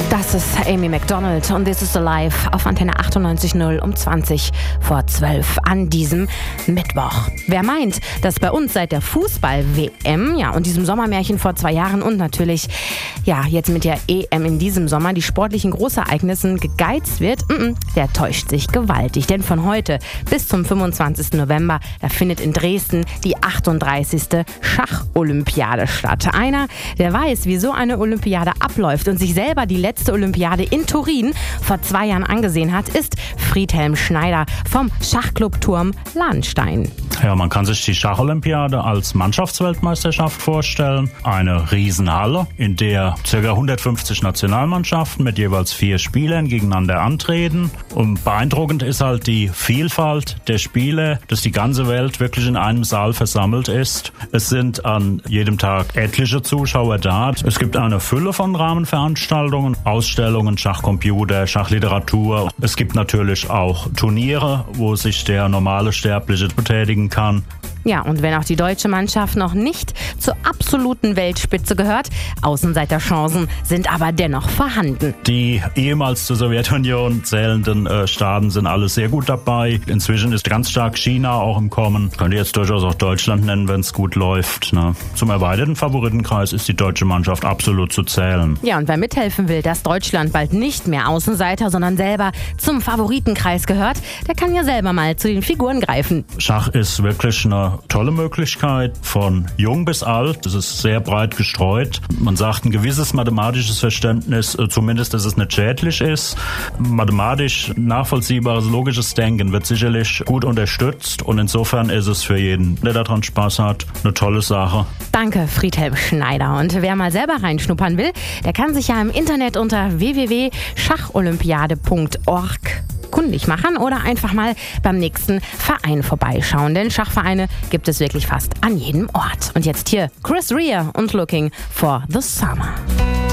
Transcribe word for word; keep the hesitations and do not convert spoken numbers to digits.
Das ist Amy Macdonald und This is Alive auf Antenne achtundneunzig Komma null um zwanzig vor zwölf an diesem Mittwoch. Wer meint, dass bei uns seit der Fußball-W M, ja, und diesem Sommermärchen vor zwei Jahren und natürlich, ja, jetzt mit der E M in diesem Sommer die sportlichen Großereignissen gegeizt wird, mm-mm, der täuscht sich gewaltig. Denn von heute bis zum fünfundzwanzigsten November, da findet in Dresden die achtunddreißigste Schacholympiade statt. Einer, der weiß, wie so eine Olympiade abläuft und sich selber die letzte Olympiade in Turin vor zwei Jahren angesehen hat, ist Friedhelm Schneider vom Schachclub Turm Lahnstein. Ja, man kann sich die Schacholympiade als Mannschaftsweltmeisterschaft vorstellen. Eine Riesenhalle, in der ca. hundertfünfzig Nationalmannschaften mit jeweils vier Spielern gegeneinander antreten. Und beeindruckend ist halt die Vielfalt der Spieler, dass die ganze Welt wirklich in einem Saal versammelt ist. Es sind an jedem Tag etliche Zuschauer da. Es gibt eine Fülle von Rahmenveranstaltungen, Ausstellungen, Schachcomputer, Schachliteratur. Es gibt natürlich auch Turniere, wo sich der normale Sterbliche betätigen kann. Ja, und wenn auch die deutsche Mannschaft noch nicht zur absoluten Weltspitze gehört, Außenseiterchancen sind aber dennoch vorhanden. Die ehemals zur Sowjetunion zählenden äh, Staaten sind alle sehr gut dabei. Inzwischen ist ganz stark China auch im Kommen. Könnte jetzt durchaus auch Deutschland nennen, wenn es gut läuft. Ne? Zum erweiterten Favoritenkreis ist die deutsche Mannschaft absolut zu zählen. Ja, und wer mithelfen will, dass Deutschland bald nicht mehr Außenseiter, sondern selber zum Favoritenkreis gehört, der kann ja selber mal zu den Figuren greifen. Schach ist wirklich eine tolle Möglichkeit, von jung bis alt. Es ist sehr breit gestreut. Man sagt, ein gewisses mathematisches Verständnis, zumindest, dass es nicht schädlich ist. Mathematisch nachvollziehbares, logisches Denken wird sicherlich gut unterstützt und insofern ist es für jeden, der daran Spaß hat, eine tolle Sache. Danke, Friedhelm Schneider. Und wer mal selber reinschnuppern will, der kann sich ja im Internet unter w w w punkt schacholympiade punkt org kundig machen oder einfach mal beim nächsten Verein vorbeischauen. Denn Schachvereine gibt es wirklich fast an jedem Ort. Und jetzt hier Chris Rea und Looking for the Summer.